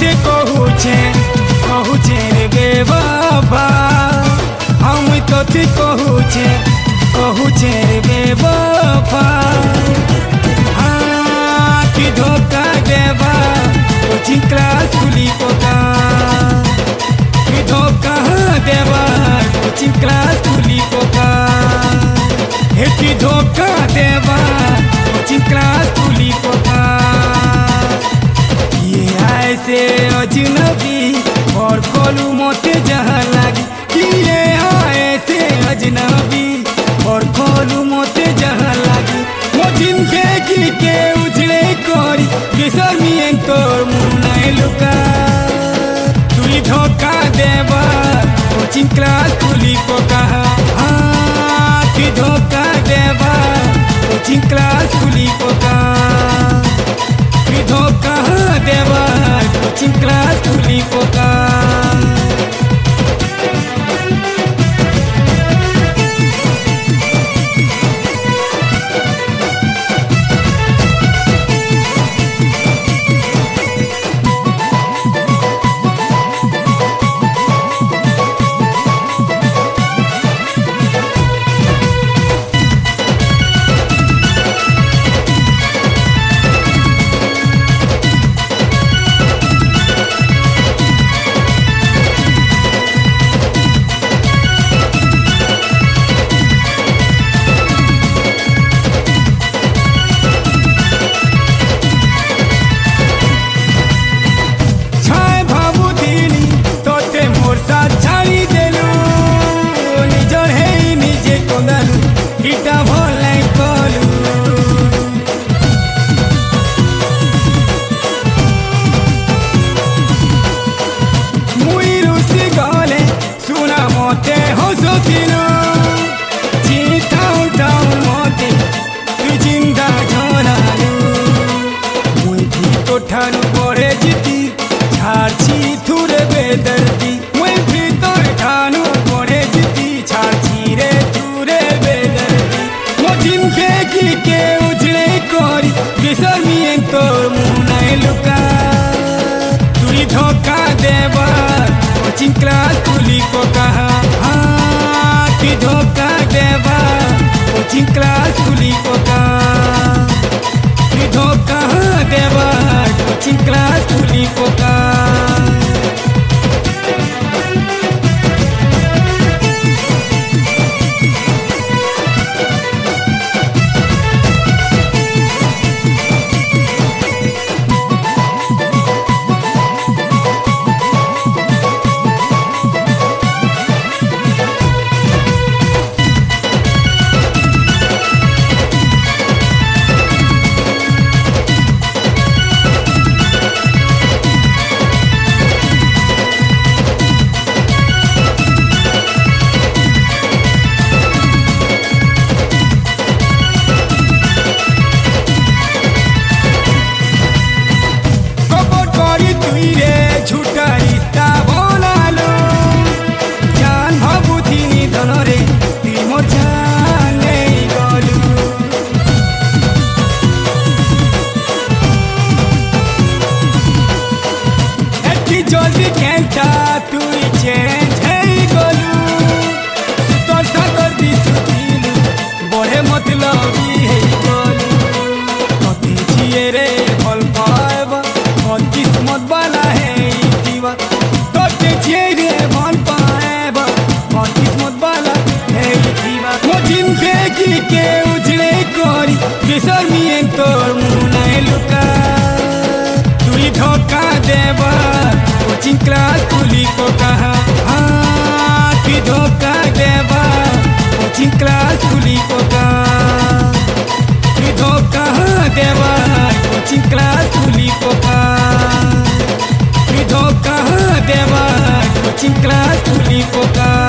तोते कहूचे रे बेवफा हम तोते कहूचे रे बेवफा हाँ कि धोखा देवा कोचिंग क्लास खुली पोका कि धोखा देवा कोचिंग क्लास खुली पोका हे कि धोखा देवा कोचिंग क्लास खुली पोका ये ऐसे अजनबी और कोलू मोते जहाँ लगी कि ये ऐसे अजनबी और कोलू मोते जहाँ लगी मो जिंदगी के उजड़े कोरी बेसरमी तोर मुनाई लुका तुई धोखा देवा कोचिंग क्लास खुली पोका हाँ कि धोखा देवा कोचिंग क्लास खुली पोका कि धोखा देवा कोचिंग क्लास खुली पोका ठानु पड़े जीती छाड़छी थुरे बेदर्दी मैं भीतर ठानु पड़े जीती छाड़छी रे थुरे बेदर्दी मो जिंदगी के उजड़े कोरी बेसरमी तोर मुनाई लुका तुई धोखा देवा कोचिंग क्लास खुली पोका हाँ कि धोखा देवा कोचिंग क्लास खुली पोका कि धोखा देवा कोचिंग क्लास खुली पोका जल्दी केंटा तुई चेंज है गोलू सुतर सागर दिसुतिलु बड़े मतलबी है गोलू कति जिए रे भल पाएबा मन किस्मत वाला है जीवा कति जिए रे भल पाएबा मन किस्मत वाला है जीवा मो जिंदगी के उजड़े कोरी बेसरमी तोर मुनाई लुका तुई धोखा देवा कोचिंग क्लास खुली पोका हाँ कि धोखा देवा कोचिंग क्लास खुली पोका कि धोखा देवा कोचिंग क्लास खुली पोका कि धोखा देवा कोचिंग क्लास खुली पोका।